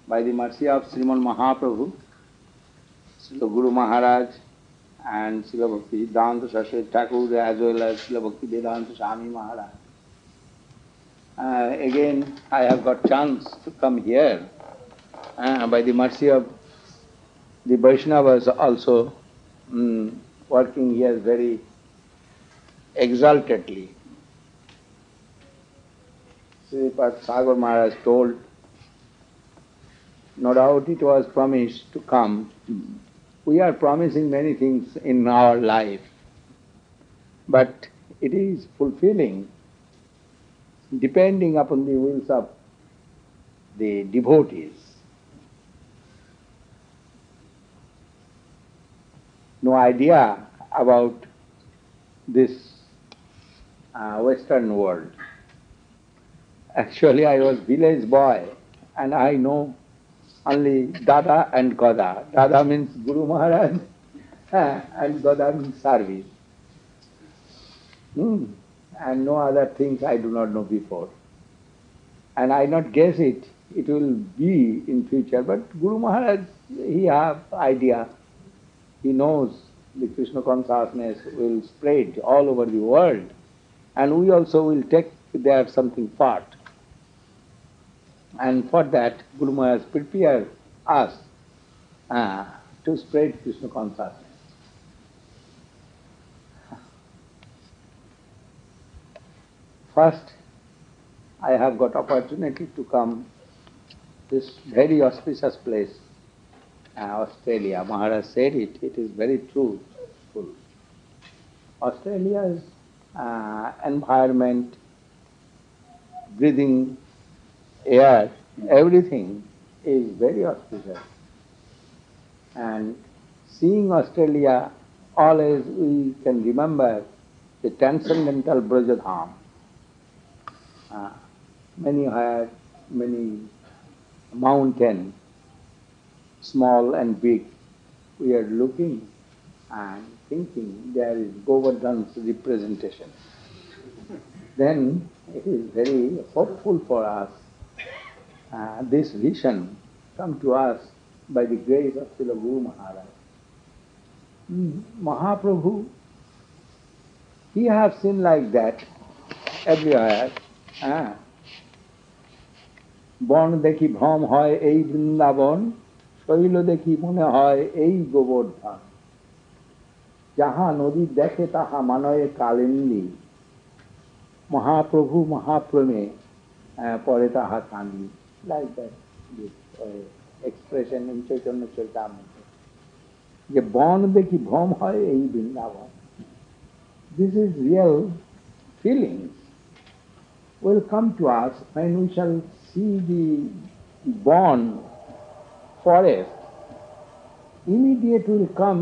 by the mercy of Sriman Mahaprabhu, Srila Guru Maharaj, and Srila Bhakti Siddhanta Saraswati Thakur, as well as Srila Bhakti Vedanta Swami Maharaj. Again, I have got chance to come here by the mercy of the Vaishnavas also working here very exaltedly. Sripad Sagar Maharaj told, no doubt it was promised to come. We are promising many things in our life, but it is fulfilling depending upon the wills of the devotees. No idea about this Western world. Actually, I was village boy and I know only Dada and Gada. Dada means Guru Maharaj and Gada means service. And no other things I do not know before. And I not guess it will be in future. But Guru Maharaj, he have idea. He knows the Krishna consciousness will spread all over the world. And we also will take there something part. And for that, Guru Maharaj prepared us to spread Krishna consciousness. First, I have got opportunity to come this very auspicious place, Australia. Maharaj said it is very true. Australia's environment, breathing air, everything is very auspicious. And seeing Australia, always we can remember the transcendental Brajadham. Many mountains, small and big. We are looking and thinking there is Govardhan's representation. Then it is very hopeful for us. This vision come to us by the grace of Srila Guru Maharaj. Mahaprabhu, he have seen like that everywhere. বন দেখি ভ্রম হয় এই বৃন্দাবন, শৈল দেখি মনে হয় এই গোবর্ধন, যাহা নদী দেখে তাহা মানয়ে কালিন্দী, মহাপ্রভু মহাপ্রমে পরে তাহা কান্দি. Like that, this expression in Chaitanya Charitamrita. যে বন দেখি ভ্রম হয় এই Vrindavan. This is real feelings will come to us when we shall see the born forest. Immediate will come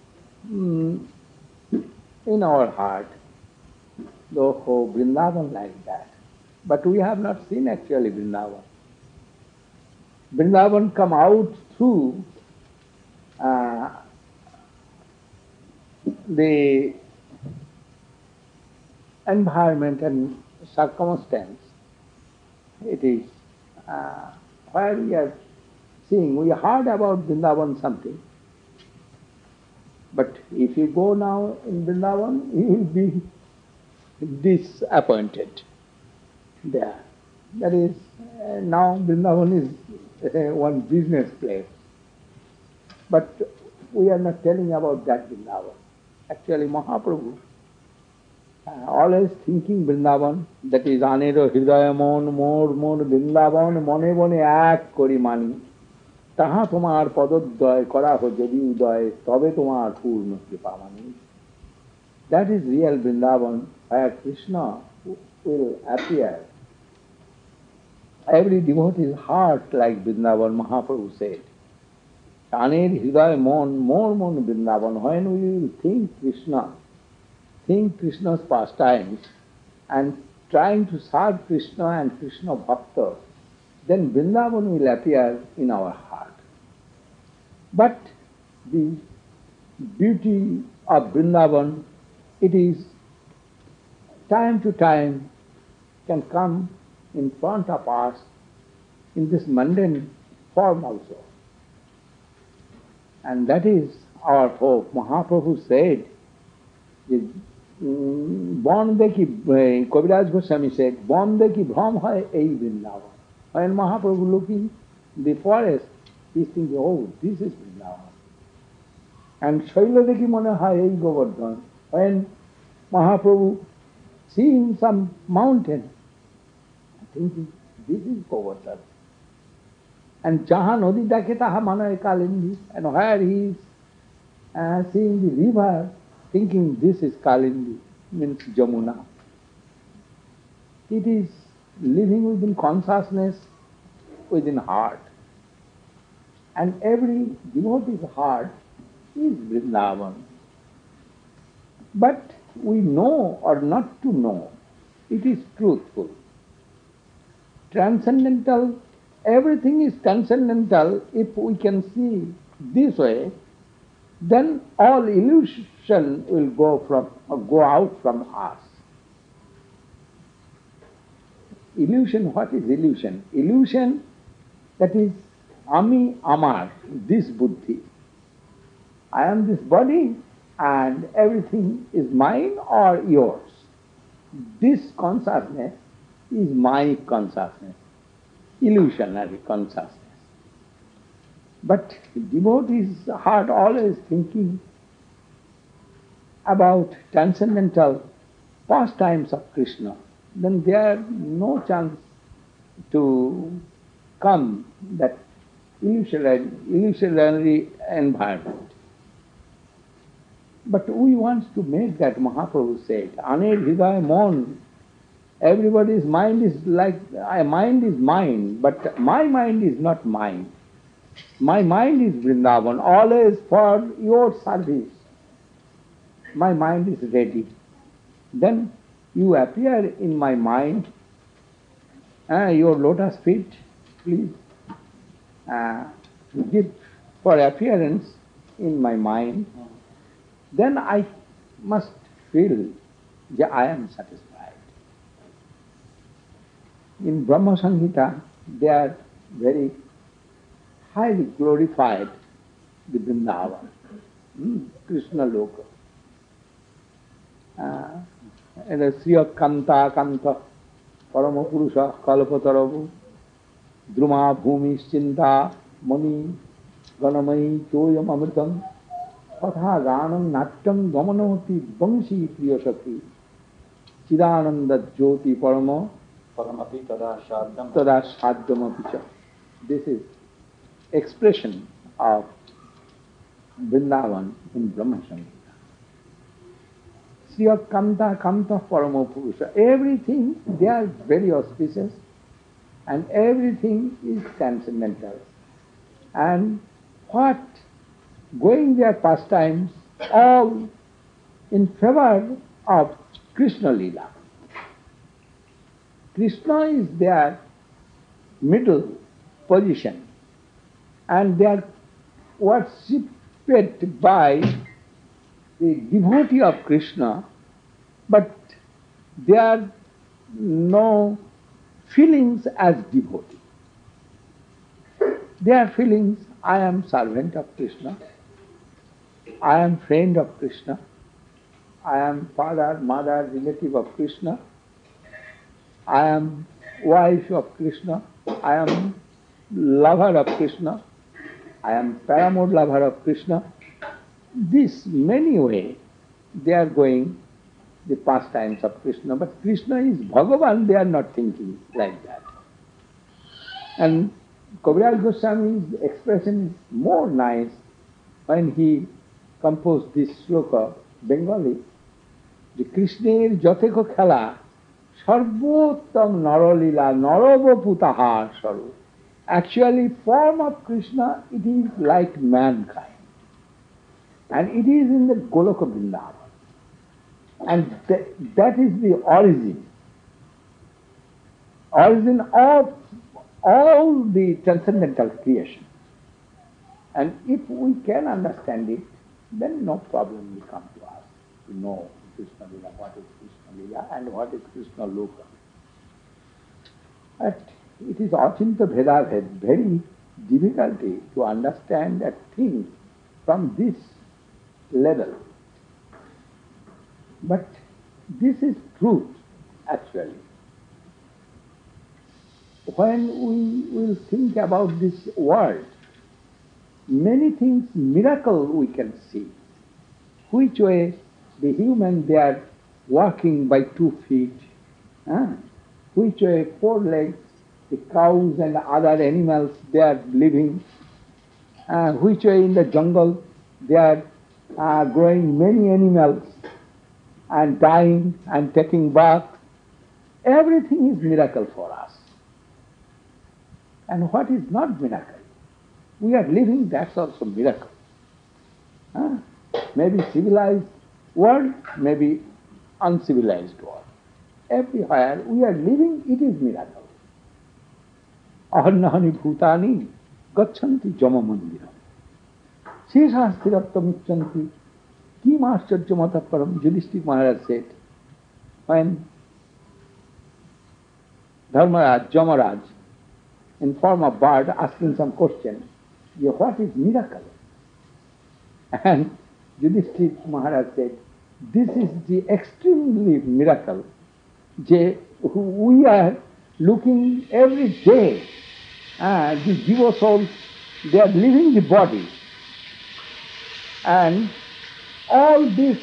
in our heart, the whole Vrindavan like that. But we have not seen actually Vrindavan. Vrindavan come out through the environment and circumstance. It is where we are seeing. We heard about Vrindavan something, but if you go now in Vrindavan, you will be disappointed there. That is, now Vrindavan is one business place. But we are not telling about that Vrindavan. Actually, Mahaprabhu always thinking Vrindavan, that is Anero Hridaya Mon Mor Mor Vrindavan Mone Bone Ek Kori Mani, Taha Tomar Padoddaya Karaho Jadi Udaya Tobe Tomar Purna Kripamani. That is real Vrindavan, where Krishna will appear. Every devotee's heart like Vrindavan, Mahaprabhu said. Aner Hridaya Mon Mor Mon Vrindavan. When we will think Krishna's pastimes and trying to serve Krishna and Krishna Bhakta, then Vrindavan will appear in our heart. But the beauty of Vrindavan, it is time to time can come in front of us in this mundane form also. And that is our hope. Mahaprabhu said, Kaviraj Goswami said, Bondeki Bhram hai ei Vrindavan. When Mahaprabhu looking the forest, he is thinking, oh, this is Vrindavan. And Shaila Deki Mone hai ei Govardhan. When Mahaprabhu seeing some mountain, thinking, this is Govardhan. And Jaha Nodi Dake Taha Manoe Kalindi. And where he is seeing the river, thinking this is Kalindi, means Jamuna. It is living within consciousness, within heart. And every devotee's heart is Vrindavan. But we know or not to know, it is truthful. Transcendental, everything is transcendental. If we can see this way, then all illusion will go out from us. Illusion, what is illusion? Illusion, that is Ami Amar, this buddhi. I am this body and everything is mine or yours. This consciousness is my consciousness, illusionary consciousness. But devotee's heart always thinking about transcendental pastimes of Krishna, then there is no chance to come that illusionary environment. But we want to make that, Mahaprabhu said, Anir Hridaya Mon, everybody's mind is like, mind is mine, but my mind is not mine. My mind is Vrindavan, always for your service. My mind is ready. Then you appear in my mind, your lotus feet, please give for appearance in my mind. Then I must feel that I am satisfied. In Brahma Samhita, they are very highly glorified the Vrindavan, Krishna Loka. And the Sriya Kanta Kanta Parama Purusha Kalpataravu Druma Bhumi Chinta Mani Ganamai Choyam Amritam Patha Ganam Natyam Gamanoti Bangshi Priyasaki Chidananda Jyoti Parama Paramapi Tada Shadam. Tada Shadam Apicha. This is expression of Vrindavan in Brahma Samhita. Sriya Kanta Kanta Parama Purusha. Everything, they are very auspicious and everything is transcendental. And what going their pastimes, all in favor of Krishna Leela. Krishna is their middle position and they are worshipped by the devotee of Krishna, but there are no feelings as devotee. Their feelings, I am servant of Krishna, I am friend of Krishna, I am father, mother, relative of Krishna, I am wife of Krishna, I am lover of Krishna, I am paramour lover of Krishna. This many way they are going the pastimes of Krishna, but Krishna is Bhagavan, they are not thinking like that. And Kaviraj Goswami's expression is more nice when he composed this sloka, Bengali, the Krishner Joteko Khala, Sarvottam Naralila, Naravapu Tahar Saru. Actually, form of Krishna, it is like mankind. And it is in the Goloka Vrindavan. And that is the origin of all the transcendental creation. And if we can understand it, then no problem will come to us to know Krishna Lila, what is Krishna Lila and what is Krishna Loka. But it is Achinta Bheda Bhed, very difficulty to understand a thing from this level. But this is truth, actually. When we will think about this world, many things, miracle we can see. Which way the human, they are walking by 2 feet. Which way 4 legs, the cows and other animals, they are living. Which way in the jungle, they are growing many animals and dying and taking bath. Everything is miracle for us. And what is not miracle? We are living, that's also miracle. Maybe civilized world, maybe uncivilized world. Everywhere we are living, it is miracle. Ahannahani bhutani gacchanti jama mandiram. Sheshasthiratta mucchanti kim ascharjamata param. Yudhishthira Maharaj said, when Dharmaraj, Jamaraj, in form of bird, asking some question, what is miracle? And Yudhishthira Maharaj said, this is the extremely miracle. We are looking every day, the jiva souls, they are leaving the body. And all this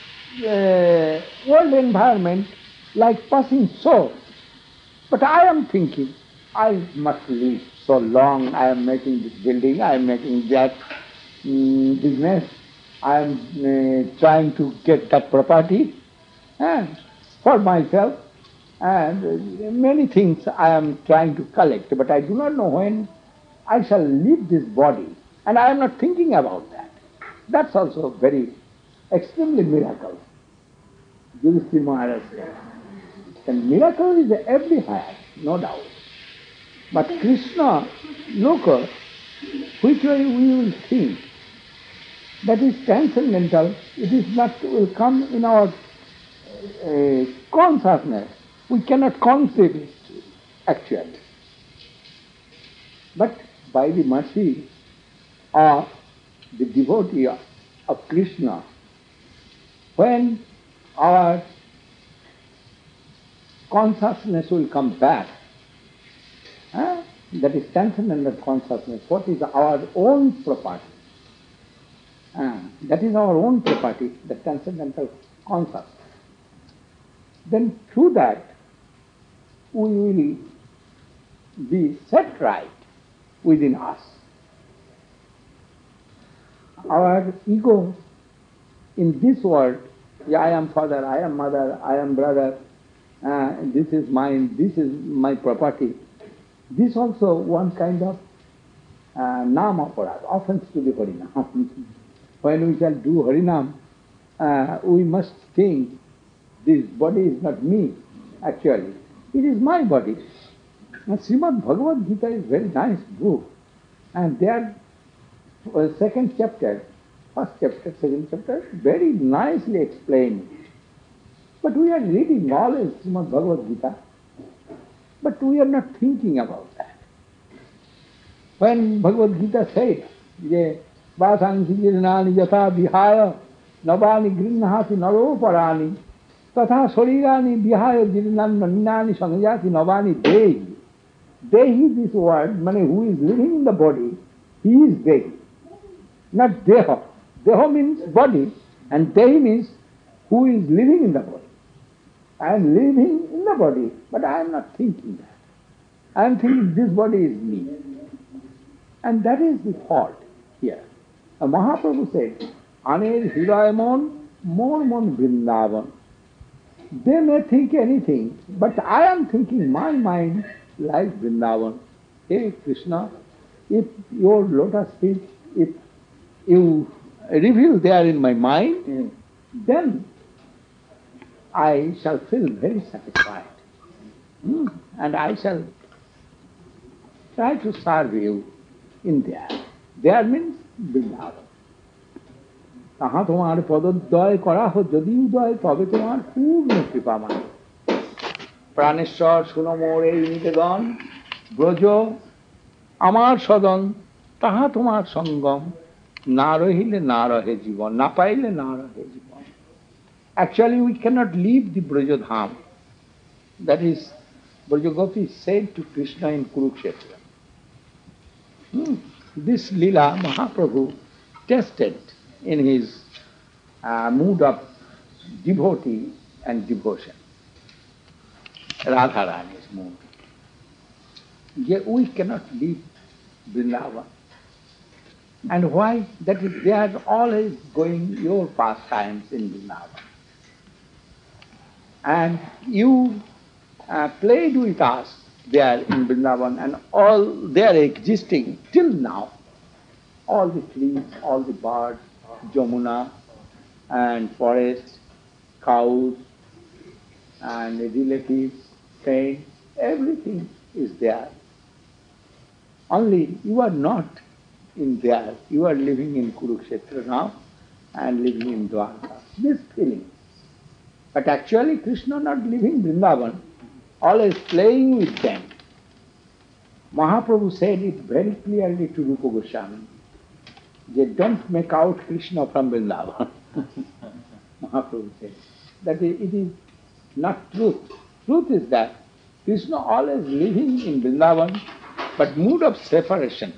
world environment like passing so. But I am thinking, I must live so long, I am making this building, I am making that business, I am trying to get that property for myself, and many things I am trying to collect, but I do not know when I shall leave this body, and I am not thinking about that. That's also very extremely miracle. Yudhishthira Maharaj said, and miracle is everywhere, no doubt. But Krishna, look, which way we will think, that is transcendental, it is not, will come in our consciousness. We cannot conceive it, actually. But by the mercy of the devotee of Krishna, when our consciousness will come back, that is transcendental consciousness, what is our own property. That is our own property, the transcendental consciousness. Then through that, we will be set right within us. Our ego in this world, I am father, I am mother, I am brother, this is mine, this is my property. This also one kind of nama for us, offense to the Harinam. When we shall do Harinam, we must think, this body is not me, actually. It is my body. Now, Srimad Bhagavad Gita is a very nice book. And there, second chapter, first chapter, second chapter, very nicely explained. But we are reading always Srimad Bhagavad Gita, but we are not thinking about that. When Bhagavad Gita said, Vasansi jirnani yatha vihaya navani grinnahati naro parani tatha sarirani vihaya jirnan naminani sangyati navani dehi. Dehi, this word, who is living in the body, he is Dehi, not Deha. Deha means body, and Dehi means who is living in the body. I am living in the body, but I am not thinking that. I am thinking this body is me. And that is the fault here. Mahaprabhu said, Anir Hridayamon Mon Vrindavan. They may think anything, but I am thinking my mind like Vrindavan. Hey Krishna, if your lotus feet, if you reveal there in my mind, then I shall feel very satisfied. And I shall try to serve you in there. There means Vrindavan. তাহা তোমার পদোদয় করা হোক যদি উদয় তবে তোমার পূর্ণ কৃপা মান। প্রাণেশ্বর শুনো মোর এই নিবেদন ব্রজ আমার সদন তাহা তোমার সঙ্গম, না রহিলে না রহে জীবন, না পাইলে না রহে জীবন. Actually, we cannot leave the Brajadham. That is, Brajagopi said to Krishna in Kurukshetra. This Leela Mahaprabhu tested in his mood of devotee and devotion. Radharani's mood. Yet we cannot leave Vrindavan. And why? That is, they are always going your pastimes in Vrindavan. And you played with us there in Vrindavan, and all they are existing till now. All the trees, all the birds, Jamuna and forest, cows and relatives, friends, everything is there. Only you are not in there. You are living in Kurukshetra now and living in Dwarka. This feeling. But actually Krishna not living Vrindavan, always playing with them. Mahaprabhu said it very clearly to Rupa Goswami. They don't make out Krishna from Vrindavan. Mahaprabhu said that it is not truth. Truth is that Krishna always living in Vrindavan, but mood of separation.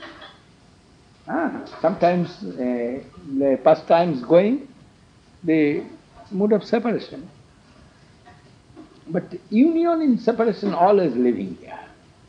Sometimes the pastimes going, the mood of separation. But union in separation always living there.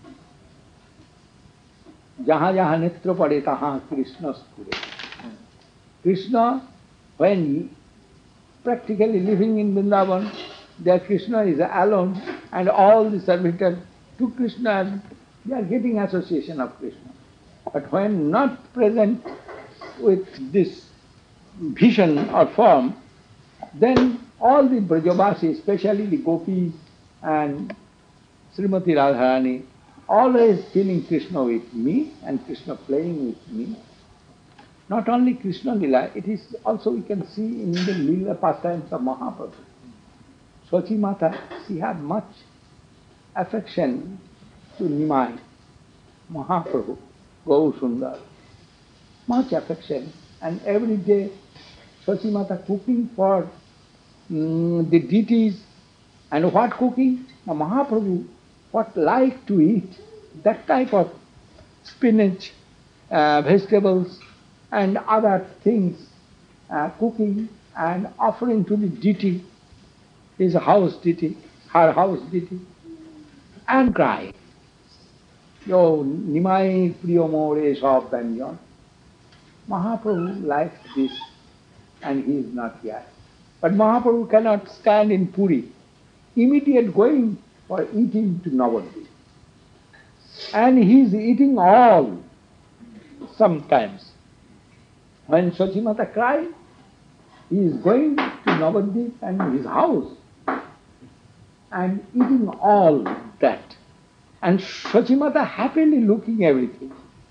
Jaha jaha netra pade taha Krishna skure. Krishna, when practically living in Vrindavan, there Krishna is alone, and all the servitors to Krishna, they are getting association of Krishna. But when not present with this vision or form, then all the Brajavasi, especially the gopis and Srimati Radharani, always feeling Krishna with me and Krishna playing with me. Not only Krishna Lila, it is also we can see in the Lila pastimes of Mahaprabhu. Sachi Mata, she had much affection to Nimai, Mahaprabhu, Gaur Sundar. Much affection, and every day Sachi Mata cooking for the deities. And what cooking? Now Mahaprabhu, what like to eat, that type of spinach, vegetables and other things, cooking and offering to the deity, his house deity, her house deity, and cry, Yo Nimai Priyo More Sob Banyan. Mahaprabhu likes this, and he is not here. But Mahaprabhu cannot stand in Puri, immediate going for eating to Navadvip. And he is eating all sometimes. When Sachimata cried, he is going to Navadvip and his house and eating all that. And Sachimata happily looking everything.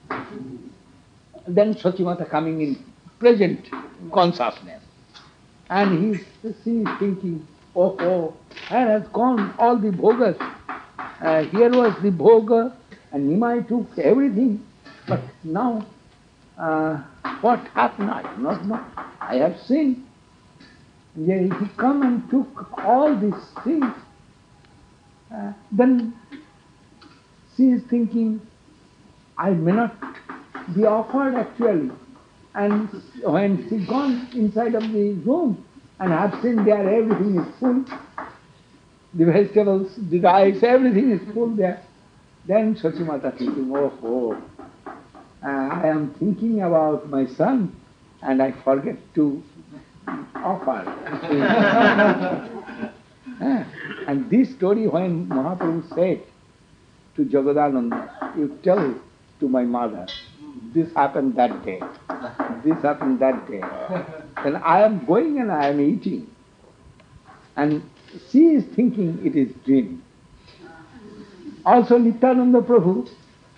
Then Sachimata coming in present consciousness. And she is thinking, oh, where has gone all the bhogas? Here was the bhoga, and Nimai took everything. But now, what happened? I do not know. I have seen. He come and took all these things. Then she is thinking, I may not be offered actually. And when she gone inside of the room and have seen there everything is full, the vegetables, the rice, everything is full there, then Sachimata thinking, I am thinking about my son and I forget to offer. And this story when Mahaprabhu said to Jagadananda, you tell to my mother, this happened that day, this happened that day. Then I am going and I am eating. And she is thinking it is dream. Also Nityananda Prabhu,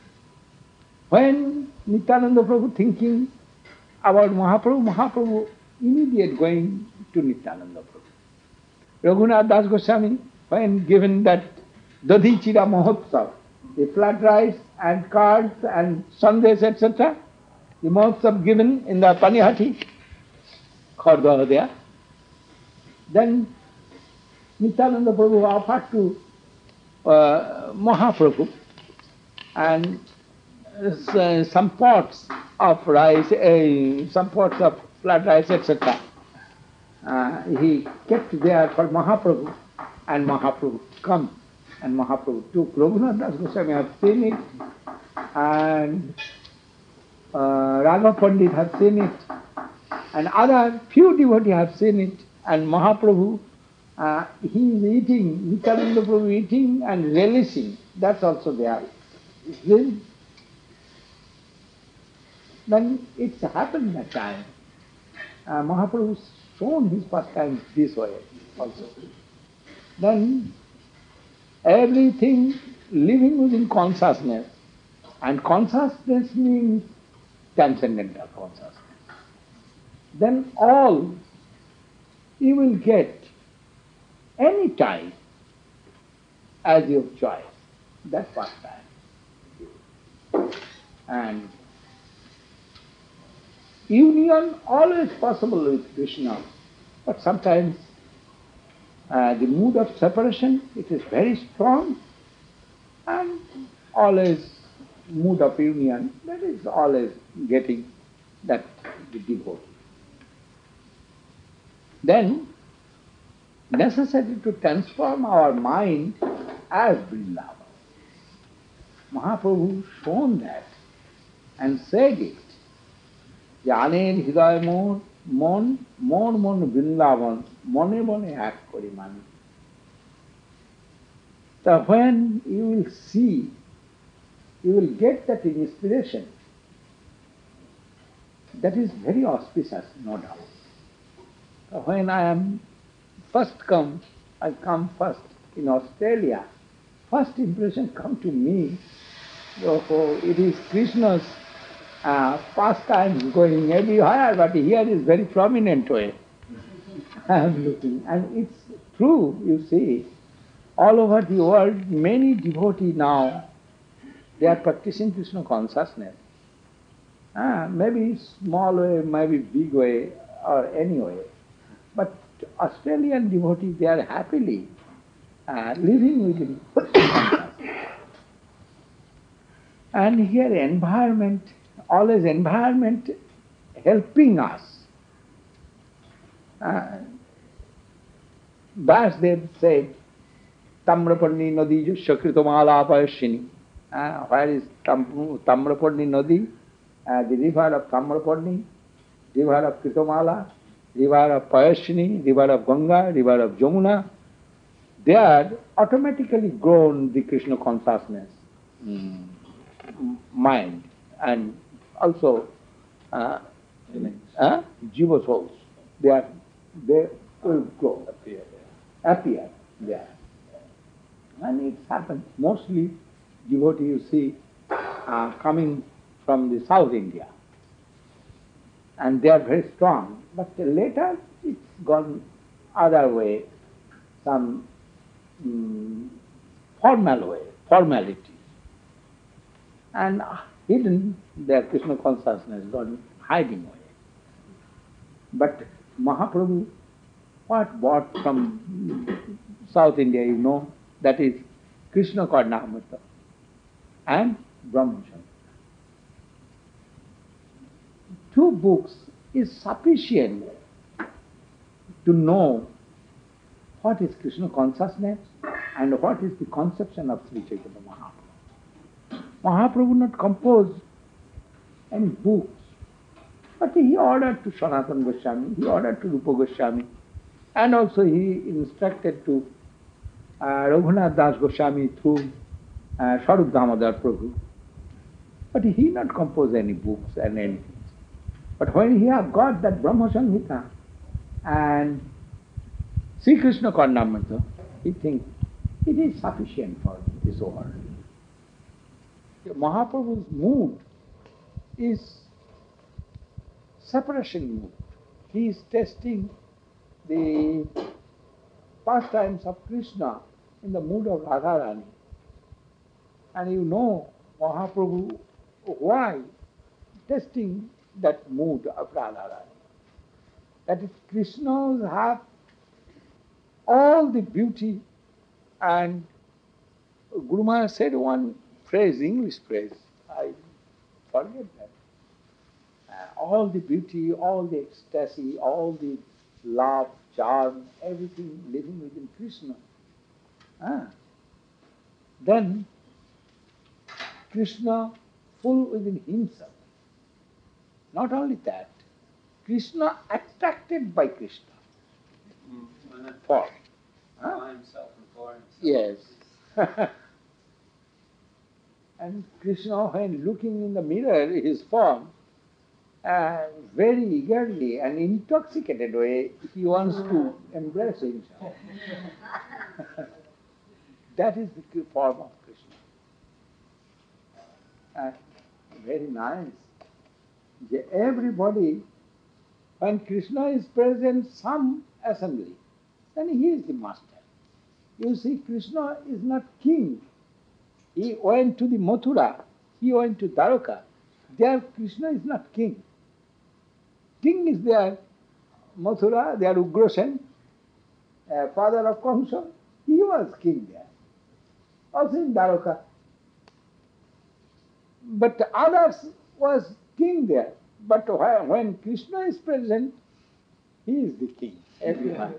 when Nityananda Prabhu thinking about Mahaprabhu immediate going to Nityananda Prabhu. Raghunath Das Goswami, when given that Dadhi Chira Mahotsav, a flat rice and cards and sandesh, etc. The Mahotsava given in the Panihati, Khordha there. Then Nityananda Prabhu offered to Mahaprabhu and some pots of rice, some pots of flat rice, etc. He kept there for Mahaprabhu, and Mahaprabhu come, and Mahaprabhu took. Raghunath Das Goswami have seen it, and Raghav Pandit have seen it, and other few devotees have seen it, and Mahaprabhu, he is eating, Nityananda Prabhu eating and relishing, that's also there. Then it's happened that time. Mahaprabhu shown his pastimes this way also. Then everything living within consciousness, and consciousness means transcendental consciousness. Then all you will get any time as your choice. That's pastime. And union always possible with Krishna, but sometimes the mood of separation, it is very strong, and always mood of union, that is always getting that the devotee. Then necessary to transform our mind as Vrindavan. Mahaprabhu shown that and said it. Janer hidaya mon Vrindavan, mone mone ek kori mani. So when you will see, you will get that inspiration. That is very auspicious, no doubt. So when I am I come first in Australia, first impression come to me, it is Krishna's pastime going everywhere, but here is very prominent way. I am looking, and it's true, you see, all over the world, many devotees now, they are practicing Krishna consciousness. Maybe small way, maybe big way, or any way. But Australian devotees, they are happily living within consciousness. And here environment, always environment helping us. Vasudev said, Tamraparni Nadi Shakritamala Payashini. Where is Tamraparni Nadi? The river of Tamraparni, river of Kritamala, river of Payashini, river of Ganga, river of Jamuna. They are automatically grown the Krishna consciousness mind, and also jiva souls. They will grow, appear there. And it happens mostly devotee you see coming from the South India, and they are very strong. But later it's gone other way, some formal way, formality, and hidden their Krishna consciousness gone hiding away. But Mahaprabhu, what brought from South India, you know, that is Krishna Karnamrita and Brahmacharya. Two books is sufficient to know what is Krishna consciousness and what is the conception of Sri Chaitanya Mahaprabhu. Mahaprabhu not composed any books, but he ordered to Sanatana Goswami, he ordered to Rupa Goswami, and also he instructed to Raghunath Das Goswami through Swarup Damodar Prabhu. But he not composed any books and anything. But when he have got that Brahma Samhita and Sri Krishna Karnamrita, he thinks it is sufficient for this world. Mahaprabhu's mood is separation mood. He is testing the pastimes of Krishna in the mood of Radharani. And you know Mahaprabhu, why? Testing that mood of Radharani. That is, Krishnas have all the beauty, and Guru Maharaj said one phrase, English phrase, I forget that. All the beauty, all the ecstasy, all the love, charm, everything living within Krishna. Ah. Then Krishna full within himself. Not only that, Krishna attracted by Krishna. For. Huh? By himself and for himself. Yes. And Krishna, when looking in the mirror, his form, very eagerly and intoxicated way, he wants to embrace himself. That is the form of Krishna. Very nice. Everybody, when Krishna is present, some assembly, then he is the master. You see, Krishna is not king. He went to the Mathura, he went to Dwaraka. There Krishna is not king. King is there, Mathura, there Ugrasen, father of Kamsa. He was king there. Also in Dwaraka. But others was king there. But when Krishna is present, he is the king, everyone.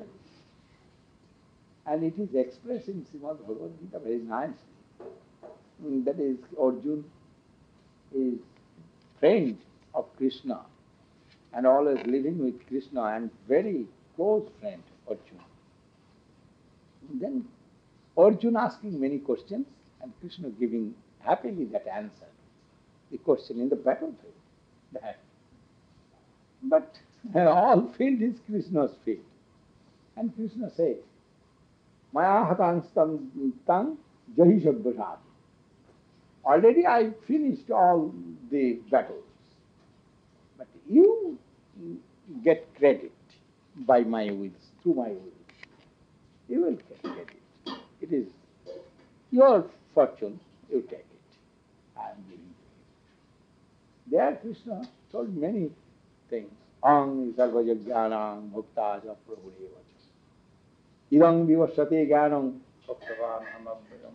And it is expressed in Srimad Bhagavad Gita very nicely. That is, Arjuna is friend of Krishna and always living with Krishna and very close friend, Arjuna. Then Arjuna asking many questions and Krishna giving happily that answer. The question in the battlefield. That. But all field is Krishna's field. And Krishna said, Maya hatangstam tang jahi shabbasati. Already I finished all the battles. But you get credit by my will, through my will. You will get credit. It is your fortune, you take it. I am giving you. There Krishna told many things. Ang sarvajagyanam bhuktaja prabhurevacha. Idang vivasate jnanam. Bhaktavan hamabhyam.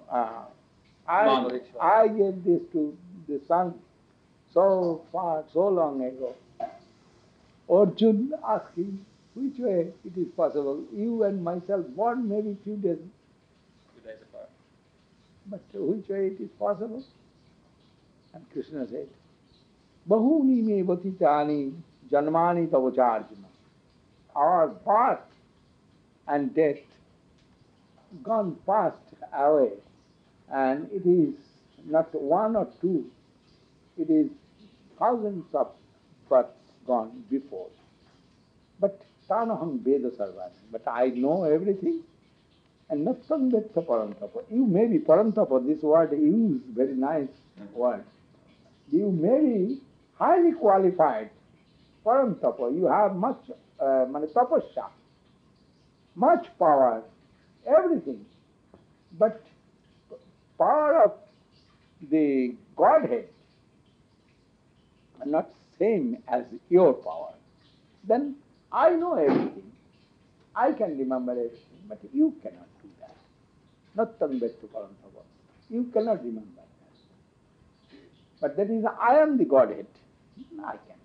I gave this to the sun so far, so long ago. Arjuna asking, which way it is possible? You and myself born maybe 2 days, 2 days apart. but which way it is possible? And Krishna said, Bahuni me vatitani janmani tavacharjuna. Our birth and death gone past away, and it is not 1 or 2, it is thousands of births gone before. But tanaham veda sarvani. But I know everything. And nattam vetta parantapa. You may be parantapa, this word used, very nice word. You may be highly qualified parantapa. You have much tapasya, much power, everything. But power of the Godhead are not same as your power. Then I know everything. I can remember everything, but you cannot do that. Nattam vettu parantava. You cannot remember that. But that is, I am the Godhead. I can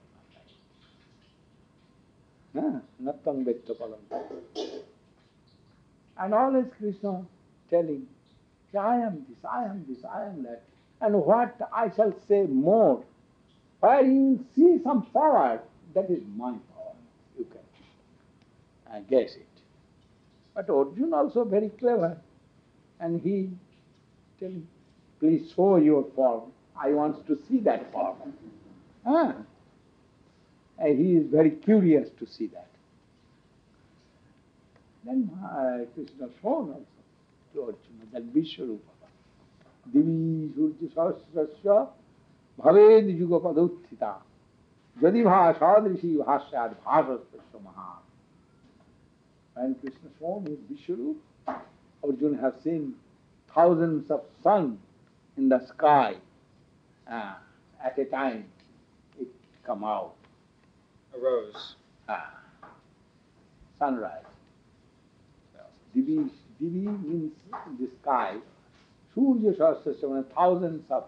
remember it. Nattam vettu parantava. And always Krishna telling, I am this, I am this, I am that. And what I shall say more, where you see some power, that is my power. You can guess it. But Arjuna also very clever, and he telling, please show your form. I want to see that form. And he is very curious to see that. Then Krishna shown also to Arjuna that Vishwarupa. Divi Surya Sahasrasya Bhaved Yuga Padutthita Jadi Bhasadrishi Bhasyad Bhasastasya Maha. When Krishna shown his Vishwarupa, Arjuna has seen thousands of suns in the sky, uh, at a time it come out. Arose. Sunrise. Divi, Divi means the sky. Surya Sahasrasrama, thousands of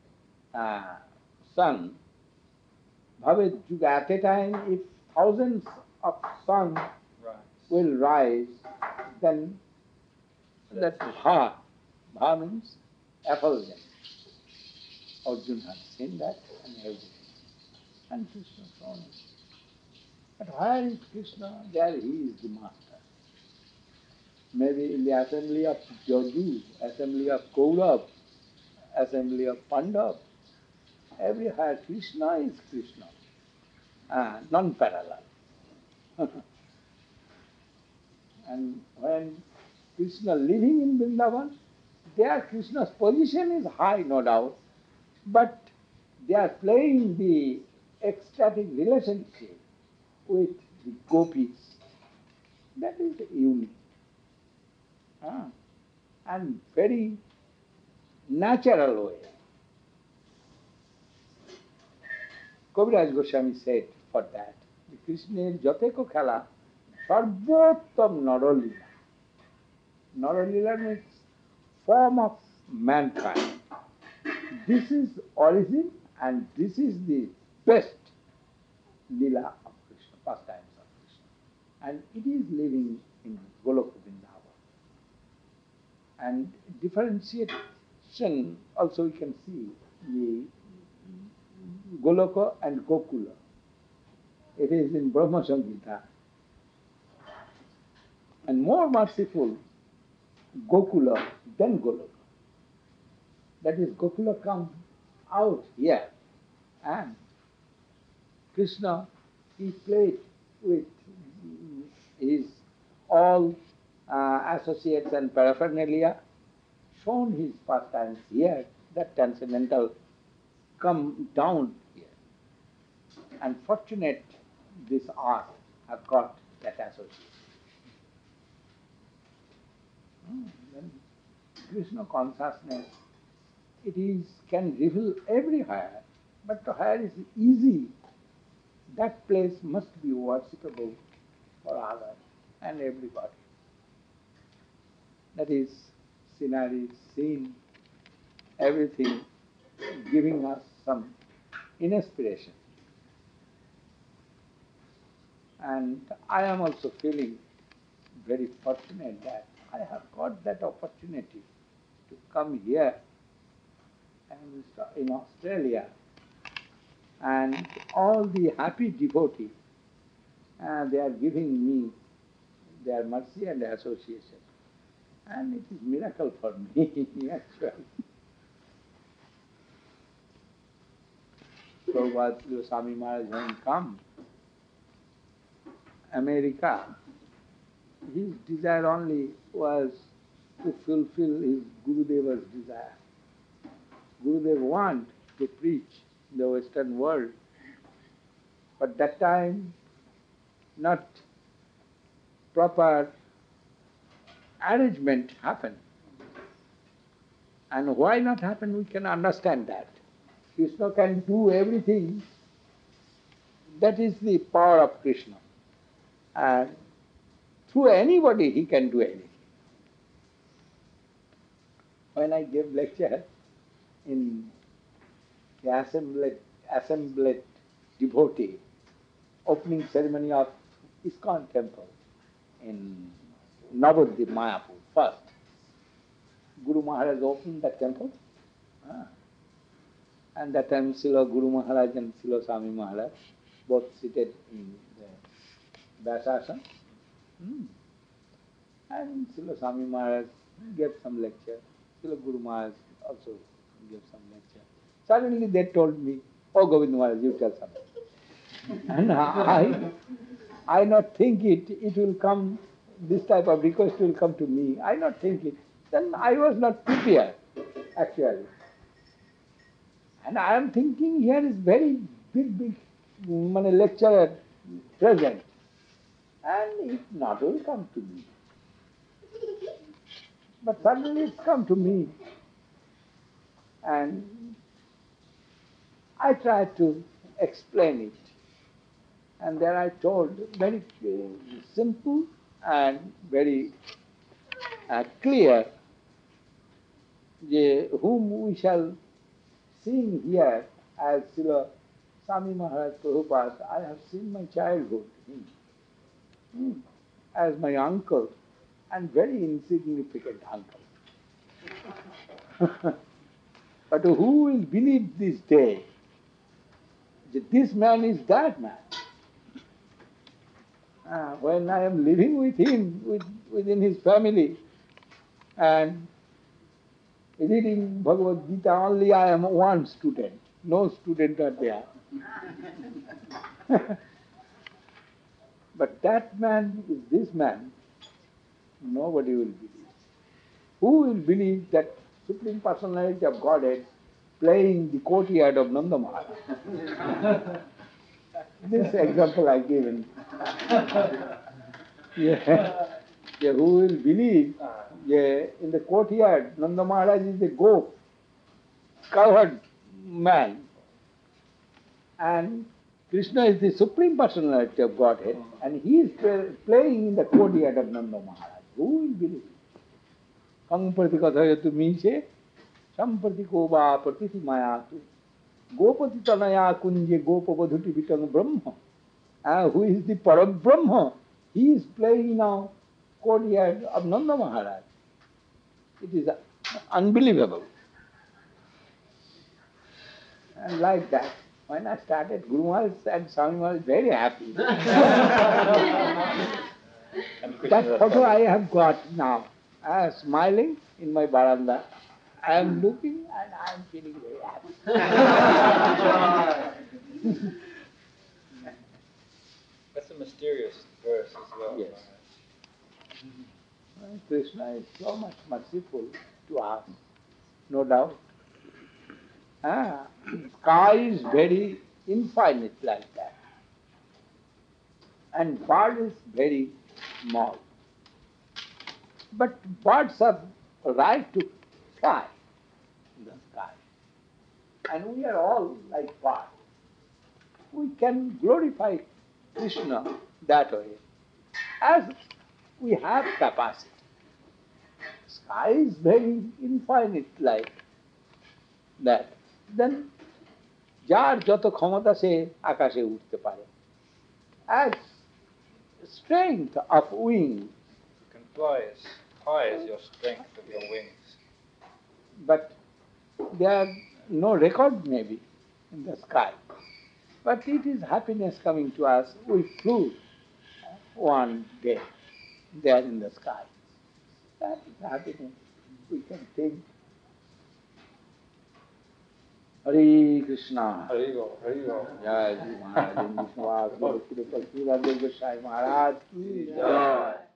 sun. Bhavet Juga, at a time, if thousands of sun Rise. will rise, then that Bha means effulgence. Arjuna has seen that and everything. And Krishna saw it. But where is Krishna? There he is the master. Maybe in the assembly of Jaju, assembly of Kaurav, assembly of Pandav, everywhere Krishna is Krishna, non-parallel. And when Krishna living in Vrindavan, there Krishna's position is high, no doubt, but they are playing the ecstatic relationship with the gopis. That is unique. And very natural way. Kaviraj Goswami said for that, Krishna's Jateko Khala, Sarvottam Naralila. Naralila means form of mankind. This is origin and this is the best Lila of Krishna, pastimes of Krishna. And it is living in Goloka Vrindavan. And differentiation also we can see the Goloka and Gokula. It is in Brahma Samhita. And more merciful Gokula than Goloka. That is, Gokula comes out here and Krishna, he played with his all associates and paraphernalia, shown his pastimes here, that transcendental come down here. And fortunate this art have got that association. Then Krishna consciousness, it is can reveal everywhere, but where is easy, that place must be worshipable for others and everybody. That is scenery, scene, everything giving us some inspiration. And I am also feeling very fortunate that I have got that opportunity to come here and in Australia, and all the happy devotees, they are giving me their mercy and association. And it is miracle for me, actually. Prabhupada Swami Maharaj, when he come America, his desire only was to fulfill his Gurudeva's desire. Gurudev want to preach in the Western world, but that time not proper arrangement happened. And why not happen, we can understand that. Krishna can do everything. That is the power of Krishna. And through anybody he can do anything. When I gave lecture in the assembled devotee opening ceremony of ISKCON temple in Navadvip, Mayapur, first, Guru Maharaj opened the temple. And that time Srila Guru Maharaj and Srila Swami Maharaj both seated in the Vyasasana. And Srila Swami Maharaj gave some lecture. Srila Guru Maharaj also gave some lecture. Suddenly they told me, "Oh Govind Maharaj, you tell something." And I not think it will come, this type of request will come to me. I not think it. Then I was not prepared, actually. And I am thinking here is very big lecturer present. And it not will come to me. But suddenly it's come to me. And I tried to explain it. And there I told very simple and very clear whom we shall sing here as Srila Swami Maharaj Prabhupada. I have seen my childhood, as my uncle, and very insignificant uncle. But who will believe this day that this man is that man? When I am living with him, within his family, and reading Bhagavad Gita, only I am one student. No student are there. But that man is this man. Nobody will believe. Who will believe that Supreme Personality of Godhead playing the courtyard of Nanda Maharaj? This example I given. Yeah. Yeah, who will believe in the courtyard Nanda Maharaj is a goat covered man, and Krishna is the Supreme Personality of Godhead, and he is playing in the courtyard of Nanda Maharaj. Who will believe? Kamprati kathayatu means samprati kova pratiti mayatu gopati tanaya kunje gopavadhuti vitang brahma. Who is the Param Brahma? He is playing now courtyard of Nanda Maharaj. It is unbelievable. And like that, when I started, Guru Maharaj and Swami Maharaj very happy. That photo I have got now. I am smiling in my baranda. I am looking and I am feeling very happy. That's a mysterious verse as well. Yes. Krishna is so much merciful to us, no doubt. Sky is very infinite like that. And bird is very small. But birds have a right to fly in the sky. And we are all like birds. We can glorify Krishna that way, as we have capacity. Sky is very infinite like that. Then যার যত ক্ষমতা সে আকাশে উঠতে পারে, as strength of wings. You can fly as high as your strength of your wings. But there are no record maybe in the sky. But it is happiness coming to us. We flew one day there in the sky. That is happiness. We can think. Hare Krishna. Hare Go, Hare Go. Jai Guru Maharaj, Vishnu Vasudev, Goswami Maharaj ki jai.